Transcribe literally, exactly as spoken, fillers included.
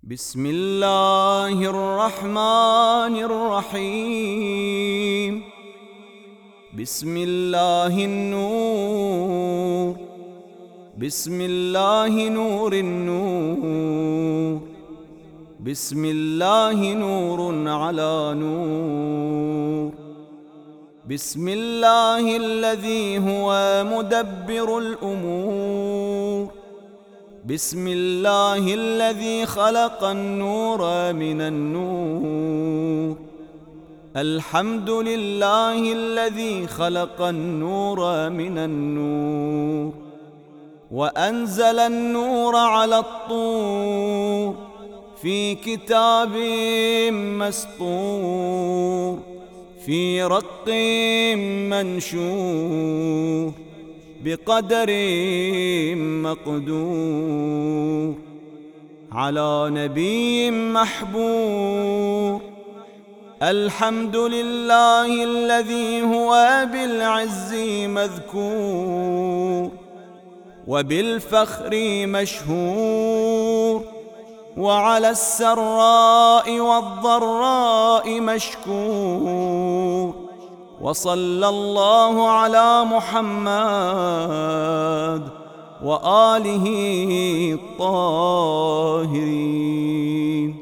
بسم الله الرحمن الرحيم. بسم الله النور، بسم الله نور النور، بسم الله نور على نور. بسم الله الذي هو مدبر الأمور. بسم الله الذي خلق النور من النور. الحمد لله الذي خلق النور من النور وأنزل النور على الطور في كتاب مسطور في رق منشور بقدر مقدور على نبي محبور. الحمد لله الذي هو بالعز مذكور وبالفخر مشهور وعلى السراء والضراء مشكور. وصلى الله على محمد وآله الطاهرين.